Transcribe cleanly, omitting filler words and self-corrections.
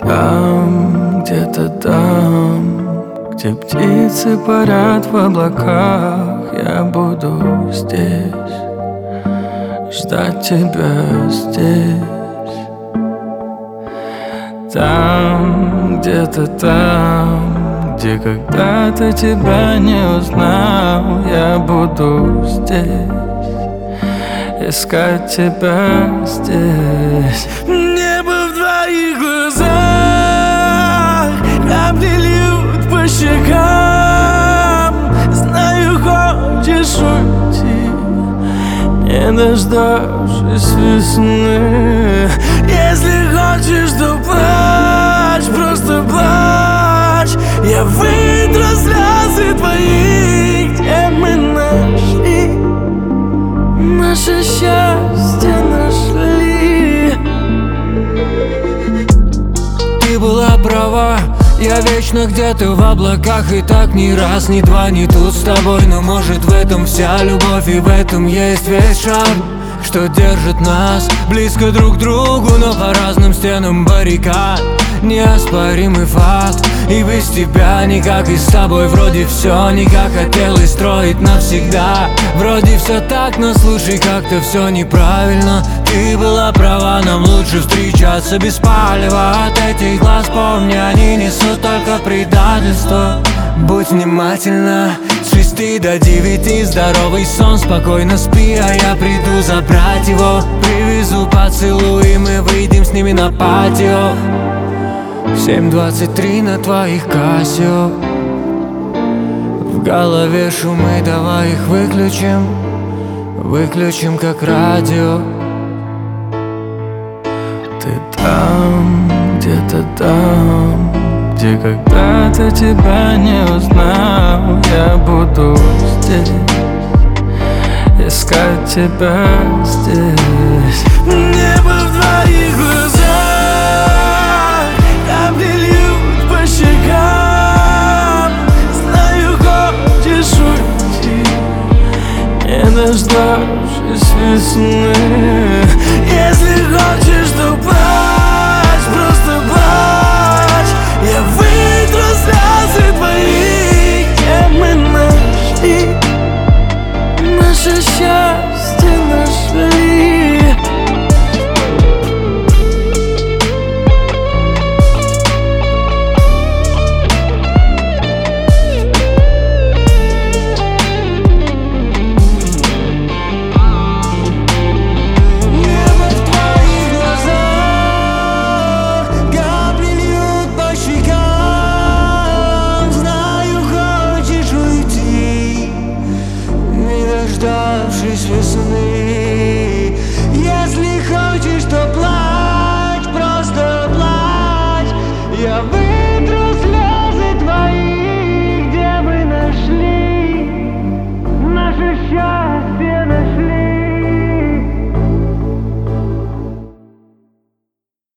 Там, где-то там, где птицы парят в облаках, я буду здесь, ждать тебя здесь. Там, где-то там, где когда-то тебя не узнал, я буду здесь, искать тебя здесь. Небо в твоих глазах, капли льют по щекам. Знаю, хочешь уйти, не дождавшись весны. Если хочешь, то плачь, просто плачь. Я вытру слезы твои, где мы нашли наше счастье, нашли. Ты была права, я вечно где-то в облаках. И так ни раз, ни два, ни тут с тобой. Но может в этом вся любовь, и в этом есть весь шарм, что держит нас близко друг к другу, но по разным стенам баррикад. Неоспоримый факт, и без тебя никак, и с тобой вроде все не как хотелось строить навсегда. Вроде все так, но слушай, как-то все неправильно. Ты была права, нам лучше встречаться без палева. От этих глаз помни, они несут только предательство. Будь внимательна, с 6 до 9 здоровый сон, спокойно спи, а я приду забрать его. Привезу поцелуй, и мы выйдем с ними на патио. 7:23 на твоих Casio. В голове шумы, давай их выключим. Выключим как радио. Ты там, где-то там, где когда-то тебя не узнал, я буду здесь, искать тебя здесь. Небо в твоих глазах, капли льют по щекам. Знаю, хочешь уйти, не дождавшись весны. Если хочешь,